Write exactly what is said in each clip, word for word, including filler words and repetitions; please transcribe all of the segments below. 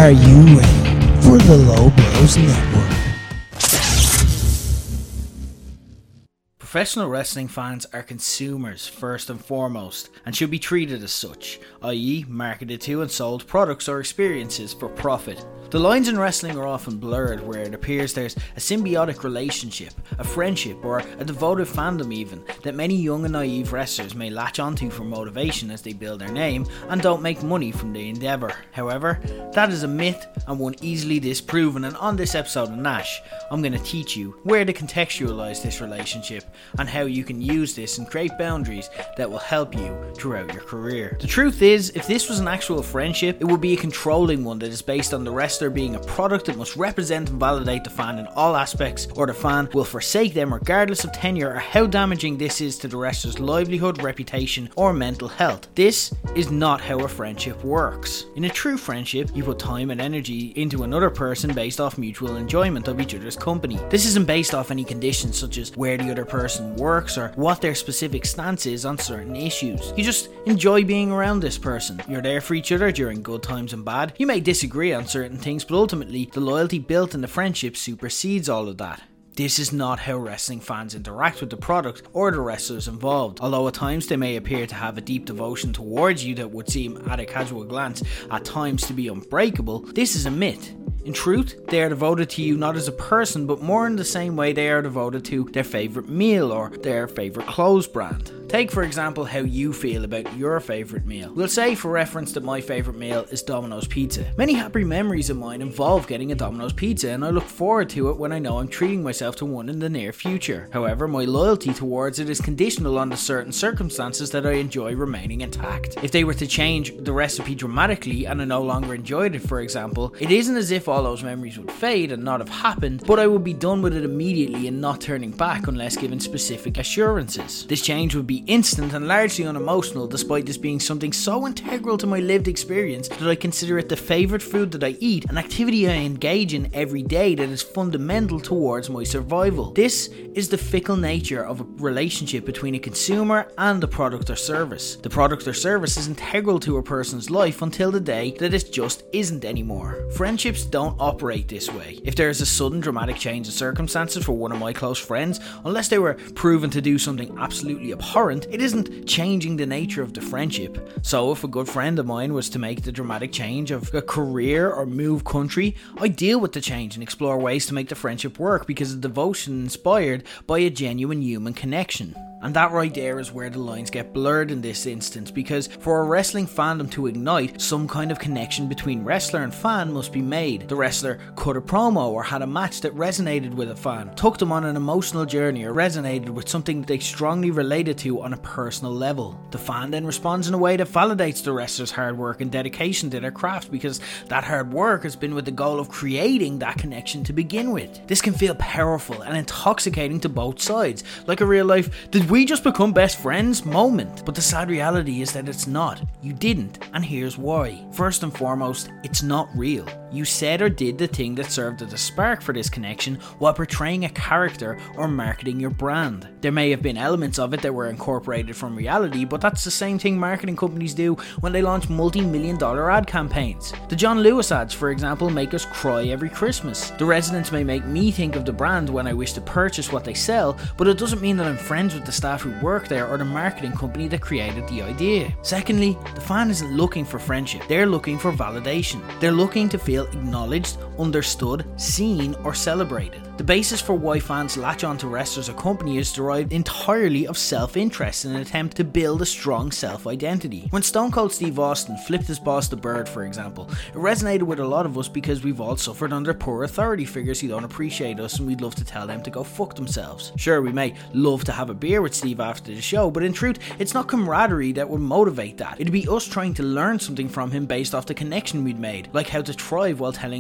Are you ready for the Low Blows Network? Professional wrestling fans are consumers first and foremost, and should be treated as such, that is marketed to and sold products or experiences for profit. The lines in wrestling are often blurred, where it appears there's a symbiotic relationship, a friendship, or a devoted fandom even, that many young and naive wrestlers may latch onto for motivation as they build their name and don't make money from the endeavour. However, that is a myth and one easily disproven, and on this episode of Nash, I'm going to teach you where to contextualise this relationship and how you can use this and create boundaries that will help you throughout your career. The truth is, if this was an actual friendship, it would be a controlling one that is based on the wrestler being a product that must represent and validate the fan in all aspects, or the fan will forsake them regardless of tenure or how damaging this is to the wrestler's livelihood, reputation, or mental health. This is not how a friendship works. In a true friendship, you put time and energy into another person based off mutual enjoyment of each other's company. This isn't based off any conditions such as where the other person works or what their specific stance is on certain issues. You just enjoy being around this person. You're there for each other during good times and bad. You may disagree on certain things, but ultimately the loyalty built in the friendship supersedes all of that. This is not how wrestling fans interact with the product or the wrestlers involved. Although at times they may appear to have a deep devotion towards you that would seem at a casual glance at times to be unbreakable, this is a myth. In truth, they are devoted to you not as a person, but more in the same way they are devoted to their favourite meal or their favourite clothes brand. Take for example how you feel about your favourite meal. We'll say for reference that my favourite meal is Domino's Pizza. Many happy memories of mine involve getting a Domino's Pizza, and I look forward to it when I know I'm treating myself to one in the near future. However, my loyalty towards it is conditional on the certain circumstances that I enjoy remaining intact. If they were to change the recipe dramatically and I no longer enjoyed it, for example, it isn't as if all those memories would fade and not have happened, but I would be done with it immediately and not turning back unless given specific assurances. This change would be instant and largely unemotional, despite this being something so integral to my lived experience that I consider it the favourite food that I eat, an activity I engage in every day that is fundamental towards my survival. This is the fickle nature of a relationship between a consumer and a product or service. The product or service is integral to a person's life until the day that it just isn't anymore. Friendships don't operate this way. If there is a sudden dramatic change in circumstances for one of my close friends, unless they were proven to do something absolutely abhorrent, it isn't changing the nature of the friendship. So if a good friend of mine was to make the dramatic change of a career or move country, I deal with the change and explore ways to make the friendship work because of devotion inspired by a genuine human connection. And that right there is where the lines get blurred in this instance, because for a wrestling fandom to ignite, some kind of connection between wrestler and fan must be made. The wrestler cut a promo or had a match that resonated with a fan, took them on an emotional journey, or resonated with something they strongly related to on a personal level. The fan then responds in a way that validates the wrestler's hard work and dedication to their craft, because that hard work has been with the goal of creating that connection to begin with. This can feel powerful and intoxicating to both sides, like a real life "did we just become best friends" moment. But the sad reality is that it's not. You didn't, and here's why. First and foremost, it's not real. You said or did the thing that served as a spark for this connection while portraying a character or marketing your brand. There may have been elements of it that were incorporated from reality, but that's the same thing marketing companies do when they launch multi-million dollar ad campaigns. The John Lewis ads, for example, make us cry every Christmas. The residents may make me think of the brand when I wish to purchase what they sell, but it doesn't mean that I'm friends with the staff who work there or the marketing company that created the idea. Secondly, the fan isn't looking for friendship. They're looking for validation. They're looking to feel acknowledged, understood, seen, or celebrated. The basis for why fans latch onto wrestlers or company is derived entirely of self-interest in an attempt to build a strong self-identity. When Stone Cold Steve Austin flipped his boss the bird, for example, it resonated with a lot of us because we've all suffered under poor authority figures who don't appreciate us, and we'd love to tell them to go fuck themselves. Sure, we may love to have a beer with Steve after the show, but in truth, it's not camaraderie that would motivate that. It'd be us trying to learn something from him based off the connection we'd made, like how to thrive while telling our bosses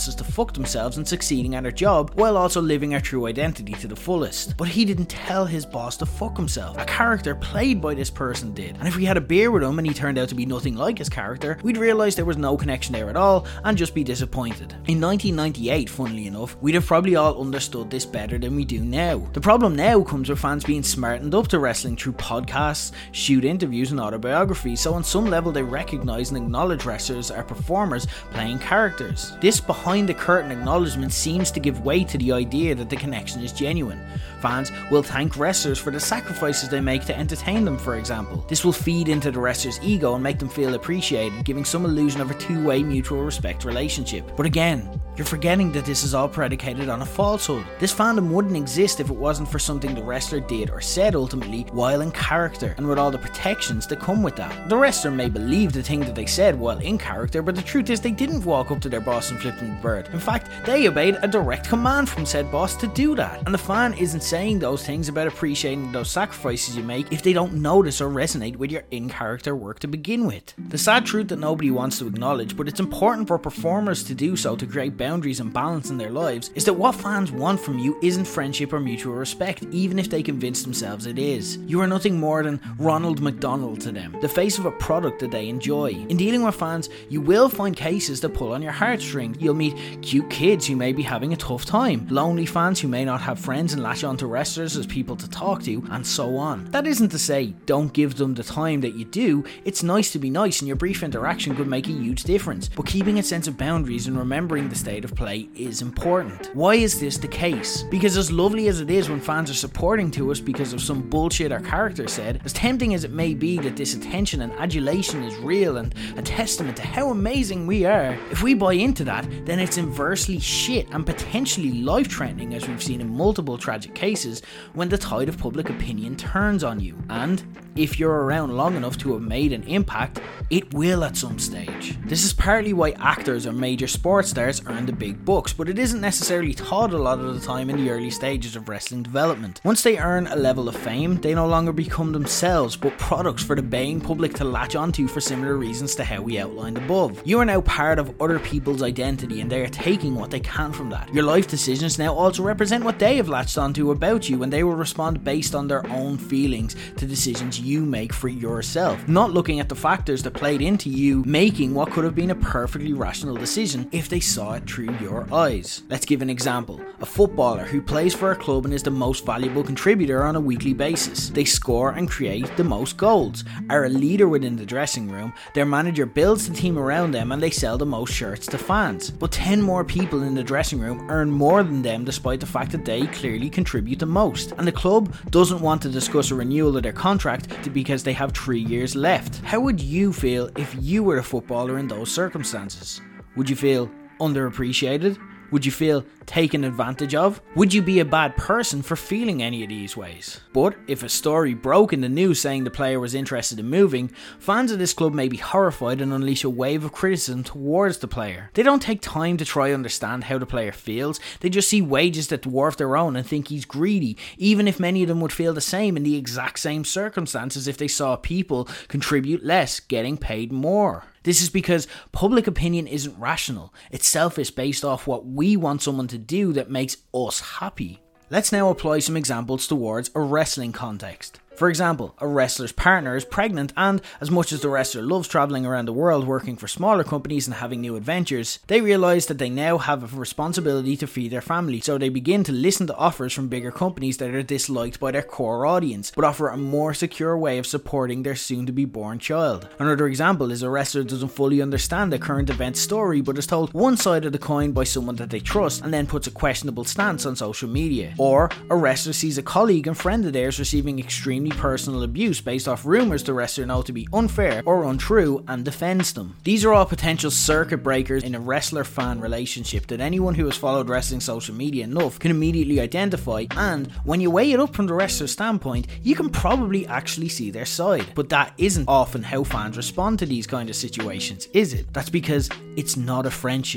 bosses to fuck themselves and succeeding at their job while also living their true identity to the fullest. But he didn't tell his boss to fuck himself. A character played by this person did. And if we had a beer with him and he turned out to be nothing like his character, we'd realise there was no connection there at all and just be disappointed. In nineteen ninety-eight, funnily enough, we'd have probably all understood this better than we do now. The problem now comes with fans being smartened up to wrestling through podcasts, shoot interviews and autobiographies, so on some level they recognise and acknowledge wrestlers are performers playing characters. This behind the curtain acknowledgement seems to give way to the idea that the connection is genuine. Fans will thank wrestlers for the sacrifices they make to entertain them, for example. This will feed into the wrestler's ego and make them feel appreciated, giving some illusion of a two-way mutual respect relationship. But again, you're forgetting that this is all predicated on a falsehood. This fandom wouldn't exist if it wasn't for something the wrestler did or said ultimately while in character, and with all the protections that come with that. The wrestler may believe the thing that they said while in character, but the truth is they didn't walk up to their boss and flip them the bird. In fact, they obeyed a direct command from said boss to do that. And the fan isn't saying those things about appreciating those sacrifices you make if they don't notice or resonate with your in-character work to begin with. The sad truth that nobody wants to acknowledge, but it's important for performers to do so to create boundaries and balance in their lives, is that what fans want from you isn't friendship or mutual respect, even if they convince themselves it is. You are nothing more than Ronald McDonald to them, the face of a product that they enjoy. In dealing with fans, you will find cases that pull on your heartstrings. You'll meet cute kids who may be having a tough time, lonely fans who may not have friends and latch onto wrestlers as people to talk to, and so on. That isn't to say don't give them the time that you do. It's nice to be nice and your brief interaction could make a huge difference, but keeping a sense of boundaries and remembering the state of play is important. Why is this the case? Because as lovely as it is when fans are supporting to us because of some bullshit our character said, as tempting as it may be that this attention and adulation is real and a testament to how amazing we are, if we buy into that, then it's inversely shit and potentially life-threatening, as we've seen in multiple tragic cases, when the tide of public opinion turns on you. And if you're around long enough to have made an impact, it will at some stage. This is partly why actors or major sports stars earn the big bucks, but it isn't necessarily taught a lot of the time in the early stages of wrestling development. Once they earn a level of fame, they no longer become themselves, but products for the baying public to latch onto for similar reasons to how we outlined above. You are now part of other people's identity and they are taking what they can from that. Your life decisions now also represent what they have latched onto about you, and they will respond based on their own feelings to decisions you make for yourself, not looking at the factors that played into you making what could have been a perfectly rational decision if they saw it through your eyes. Let's give an example. A footballer who plays for a club and is the most valuable contributor on a weekly basis. They score and create the most goals, are a leader within the dressing room, their manager builds the team around them, and they sell the most shirts to fans. But ten more people in the dressing room earn more than them despite the fact that they clearly contribute the most, and the club doesn't want to discuss a renewal of their contract because they have three years left. How would you feel if you were a footballer in those circumstances? Would you feel underappreciated? Would you feel taken advantage of? Would you be a bad person for feeling any of these ways? But if a story broke in the news saying the player was interested in moving, fans of this club may be horrified and unleash a wave of criticism towards the player. They don't take time to try to understand how the player feels, they just see wages that dwarf their own and think he's greedy, even if many of them would feel the same in the exact same circumstances if they saw people contribute less, getting paid more. This is because public opinion isn't rational, it's selfish based off what we want someone to do that makes us happy. Let's now apply some examples towards a wrestling context. For example, a wrestler's partner is pregnant and, as much as the wrestler loves travelling around the world working for smaller companies and having new adventures, they realise that they now have a responsibility to feed their family, so they begin to listen to offers from bigger companies that are disliked by their core audience, but offer a more secure way of supporting their soon-to-be born child. Another example is a wrestler doesn't fully understand the current event story but is told one side of the coin by someone that they trust and then puts a questionable stance on social media. Or a wrestler sees a colleague and friend of theirs receiving extremely personal abuse based off rumours the wrestler know to be unfair or untrue and defends them. These are all potential circuit breakers in a wrestler-fan relationship that anyone who has followed wrestling social media enough can immediately identify, and when you weigh it up from the wrestler's standpoint, you can probably actually see their side. But that isn't often how fans respond to these kind of situations, is it? That's because it's not a friendship.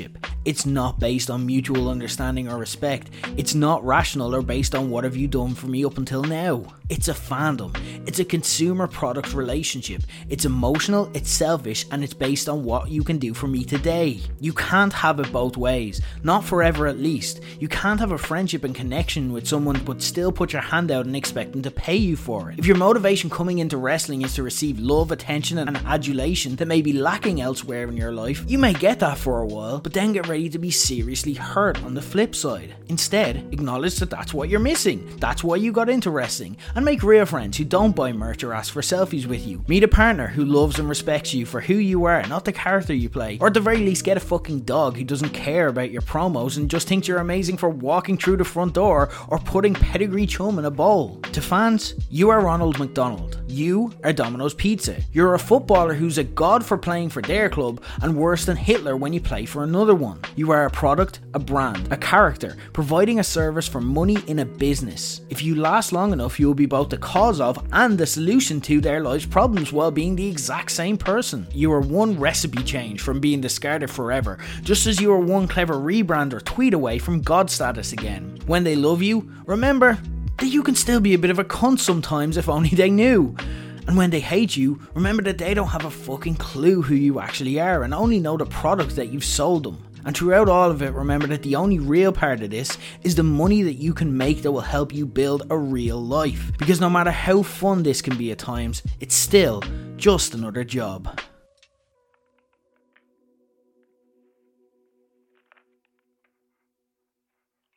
It's not based on mutual understanding or respect. It's not rational or based on what have you done for me up until now. It's a fandom. It's a consumer product relationship. It's emotional, it's selfish, and it's based on what you can do for me today. You can't have it both ways. Not forever at least. You can't have a friendship and connection with someone but still put your hand out and expect them to pay you for it. If your motivation coming into wrestling is to receive love, attention, and adulation that may be lacking elsewhere in your life, you may get that for a while, but then get ready to be seriously hurt on the flip side. Instead, acknowledge that that's what you're missing. That's why you got into wrestling. And make real friends who don't buy merch or ask for selfies with you. Meet a partner who loves and respects you for who you are, not the character you play. Or at the very least, get a fucking dog who doesn't care about your promos and just thinks you're amazing for walking through the front door or putting pedigree chum in a bowl. To fans, you are Ronald McDonald. You are Domino's Pizza. You're a footballer who's a god for playing for their club and worse than Hitler when you play for another one. You are a product, a brand, a character, providing a service for money in a business. If you last long enough, you will be both the cause of and the solution to their life's problems while being the exact same person. You are one recipe change from being discarded forever, just as you are one clever rebrand or tweet away from god status again. When they love you, remember that you can still be a bit of a cunt sometimes if only they knew. And when they hate you, remember that they don't have a fucking clue who you actually are and only know the product that you've sold them. And throughout all of it, remember that the only real part of this is the money that you can make that will help you build a real life. Because no matter how fun this can be at times, it's still just another job.